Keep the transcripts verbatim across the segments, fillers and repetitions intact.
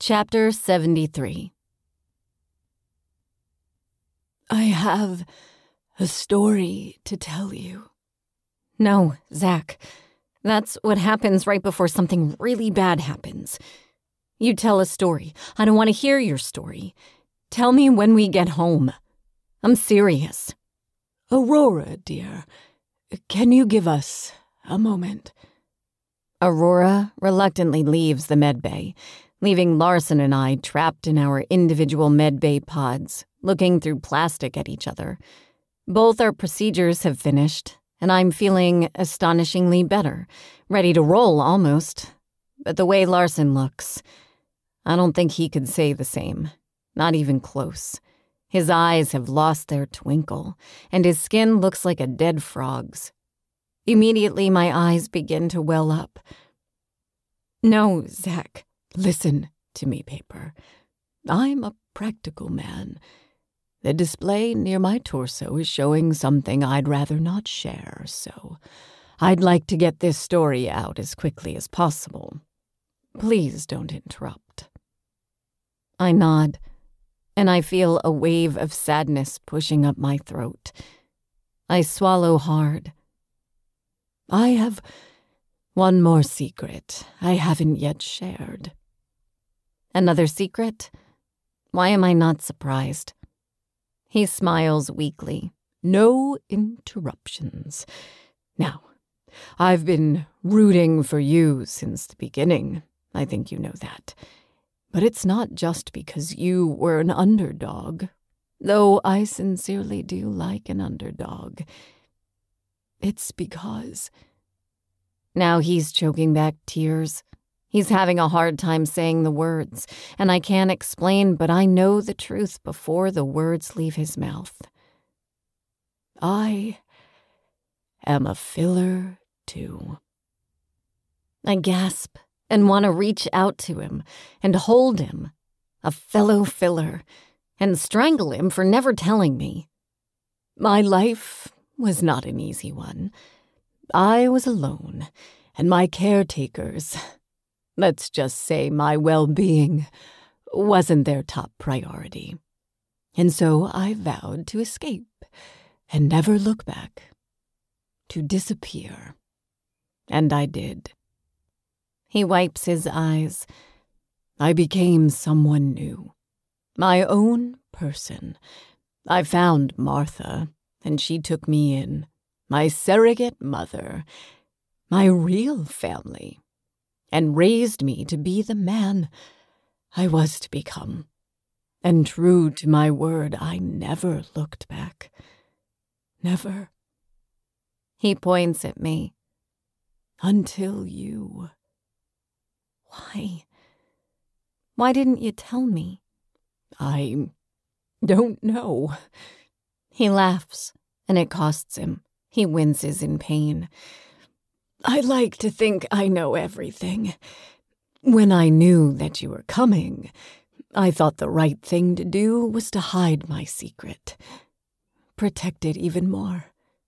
Chapter seventy-three. I have a story to tell you. No, Zach. That's what happens right before something really bad happens. You tell a story. I don't want to hear your story. Tell me when we get home. I'm serious. Aurora, dear, can you give us a moment? Aurora reluctantly leaves the medbay, leaving Larson and I trapped in our individual medbay pods, looking through plastic at each other. Both our procedures have finished, and I'm feeling astonishingly better, ready to roll almost. But the way Larson looks, I don't think he could say the same. Not even close. His eyes have lost their twinkle, and his skin looks like a dead frog's. Immediately, my eyes begin to well up. No, Zach, listen to me, Paper. I'm a practical man. The display near my torso is showing something I'd rather not share, so I'd like to get this story out as quickly as possible. Please don't interrupt. I nod, and I feel a wave of sadness pushing up my throat. I swallow hard. I have one more secret I haven't yet shared. Another secret? Why am I not surprised? He smiles weakly. No interruptions. Now, I've been rooting for you since the beginning. I think you know that. But it's not just because you were an underdog, though I sincerely do like an underdog. It's because... Now he's choking back tears. He's having a hard time saying the words, and I can't explain, but I know the truth before the words leave his mouth. I am a filler, too. I gasp and want to reach out to him and hold him, a fellow filler, and strangle him for never telling me. My life was not an easy one. I was alone, and my caretakers, let's just say my well-being, wasn't their top priority. And so I vowed to escape and never look back, to disappear. And I did. He wipes his eyes. I became someone new, my own person. I found Martha, and she took me in, my surrogate mother, my real family, and raised me to be the man I was to become. And true to my word, I never looked back. Never. He points at me. Until you. Why? Why didn't you tell me? I don't know. He laughs, and it costs him. He winces in pain. I like to think I know everything. When I knew that you were coming, I thought the right thing to do was to hide my secret, protect it even more.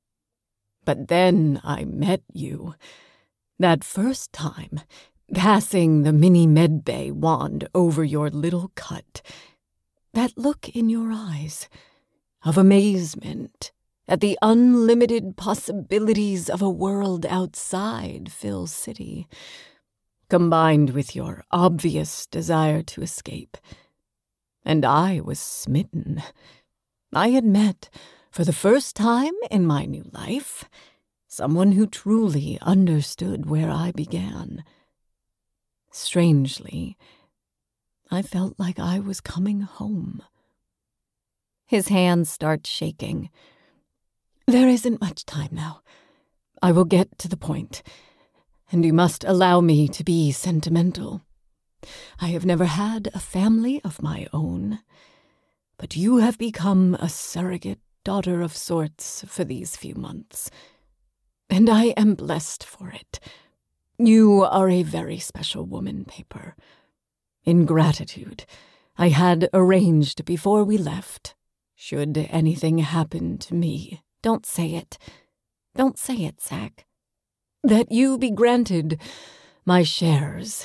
But then I met you. That first time, passing the mini medbay wand over your little cut. That look in your eyes of amazement at the unlimited possibilities of a world outside Phil City, combined with your obvious desire to escape. And I was smitten. I had met, for the first time in my new life, someone who truly understood where I began. Strangely, I felt like I was coming home. His hands start shaking. There isn't much time now. I will get to the point, and you must allow me to be sentimental. I have never had a family of my own, but you have become a surrogate daughter of sorts for these few months, and I am blessed for it. You are a very special woman, Paper. In gratitude, I had arranged before we left, should anything happen to me. Don't say it. Don't say it, Zach. That you be granted my shares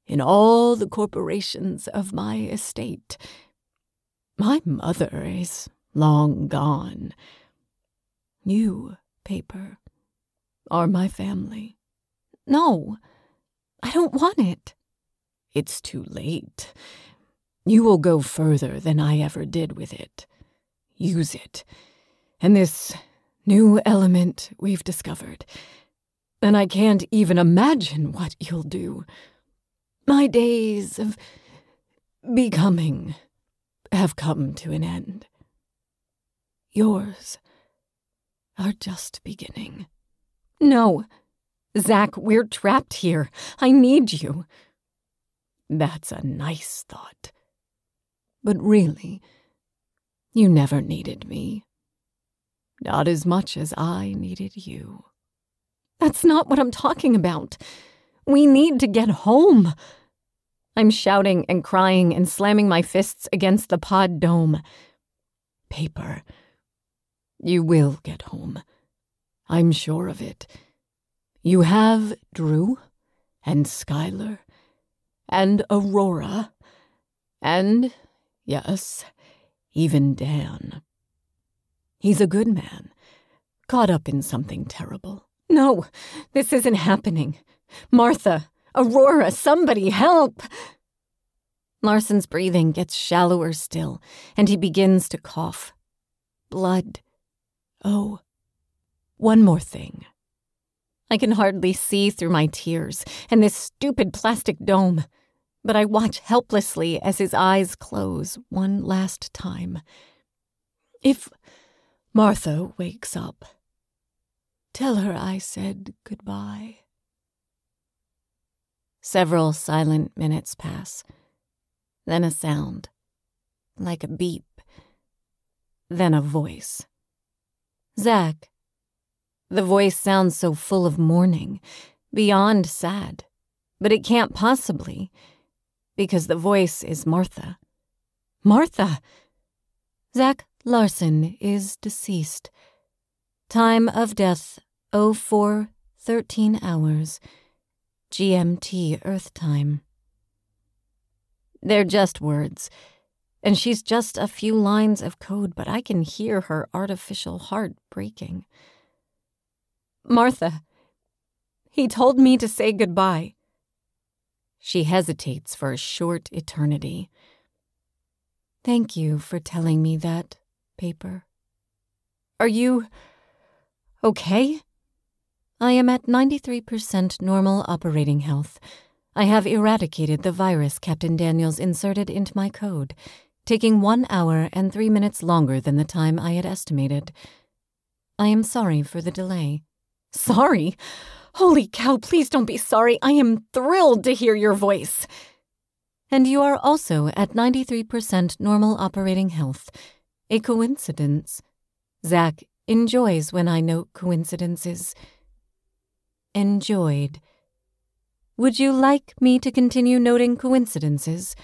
in all the corporations of my estate. My mother is long gone. You, Paper, are my family. No, I don't want it. It's too late. You will go further than I ever did with it. Use it. And this new element we've discovered. And I can't even imagine what you'll do. My days of becoming have come to an end. Yours are just beginning. No, Zach, we're trapped here. I need you. That's a nice thought. But really, you never needed me. Not as much as I needed you. That's not what I'm talking about. We need to get home. I'm shouting and crying and slamming my fists against the pod dome. Paper, you will get home. I'm sure of it. You have Drew and Skylar and Aurora and, yes, even Dan. He's a good man, caught up in something terrible. No, this isn't happening. Martha, Aurora, somebody help! Larson's breathing gets shallower still, and he begins to cough. Blood. Oh, one more thing. I can hardly see through my tears and this stupid plastic dome, but I watch helplessly as his eyes close one last time. If Martha wakes up, tell her I said goodbye. Several silent minutes pass. Then a sound, like a beep. Then a voice. Zach. The voice sounds so full of mourning, beyond sad. But it can't possibly, because the voice is Martha. Martha! Zach Larson is deceased. Time of death, oh four thirteen hours. G M T Earth time. They're just words, and she's just a few lines of code, but I can hear her artificial heart breaking. Martha, he told me to say goodbye. She hesitates for a short eternity. Thank you for telling me that, Paper. Are you okay? I am at ninety-three percent normal operating health. I have eradicated the virus Captain Daniels inserted into my code, taking one hour and three minutes longer than the time I had estimated. I am sorry for the delay. Sorry? Holy cow, please don't be sorry. I am thrilled to hear your voice. And you are also at ninety-three percent normal operating health. A coincidence. Zach enjoys when I note coincidences. Enjoyed. Would you like me to continue noting coincidences?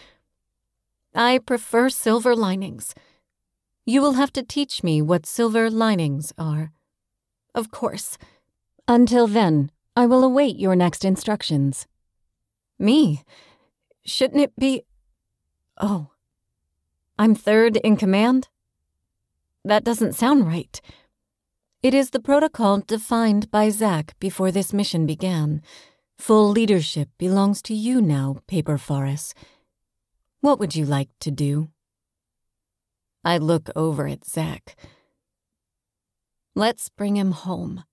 I prefer silver linings. You will have to teach me what silver linings are. Of course. Until then, I will await your next instructions. Me? Shouldn't it be... Oh. I'm third in command? That doesn't sound right. It is the protocol defined by Zach before this mission began. Full leadership belongs to you now, Paper Forest. What would you like to do? I look over at Zach. Let's bring him home.